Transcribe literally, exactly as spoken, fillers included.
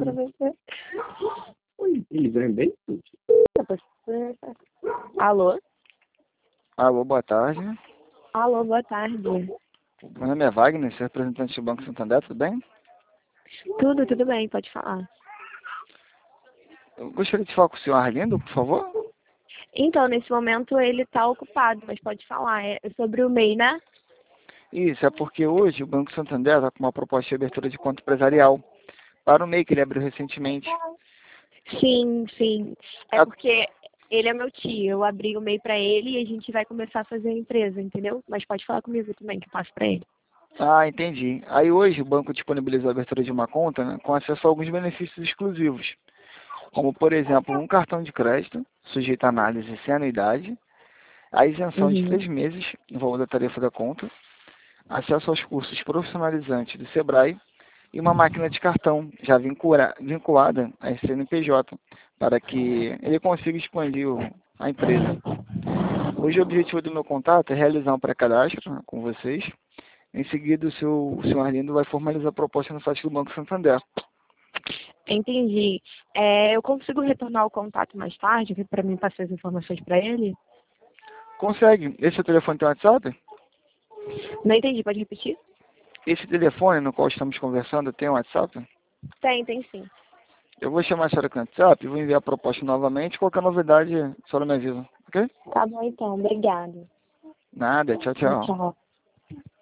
pra você. Oi, ele vem bem? Alô? Alô, boa tarde. Alô, boa tarde. Meu nome é Wagner, sou representante do Banco Santander, tudo bem? Tudo, tudo bem, pode falar. Eu gostaria de falar com o senhor Arlindo, por favor. Então, nesse momento ele tá ocupado, mas pode falar. É sobre o M E I, né? Isso, é porque hoje o Banco Santander está com uma proposta de abertura de conta empresarial para o M E I que ele abriu recentemente. Sim, sim. É Ah, porque ele é meu tio. Eu abri o M E I pra ele e a gente vai começar a fazer a empresa, entendeu? Mas pode falar comigo também, que eu passo pra ele. Ah, entendi. Aí hoje o banco disponibilizou a abertura de uma conta, né, com acesso a alguns benefícios exclusivos, como por exemplo um cartão de crédito, sujeito a análise sem anuidade, a isenção de Uhum. três meses no valor da tarifa da conta, acesso aos cursos profissionalizantes do Sebrae e uma máquina de cartão já vincula- vinculada à C N P J, para que ele consiga expandir o- a empresa. Hoje o objetivo do meu contato é realizar um pré-cadastro, né, com vocês. Em seguida, o seu, o senhor Arlindo vai formalizar a proposta no site do Banco Santander. Entendi. É, eu consigo retornar o contato mais tarde para mim passar as informações para ele? Consegue? Esse é o telefone tem WhatsApp? Não entendi, pode repetir? Esse telefone no qual estamos conversando tem WhatsApp? Tem, tem sim. Eu vou chamar a senhora com o WhatsApp e vou enviar a proposta novamente. Qualquer novidade, a senhora me avisa, ok? Tá bom então, obrigada. Nada, tchau, Tchau, tchau. tchau.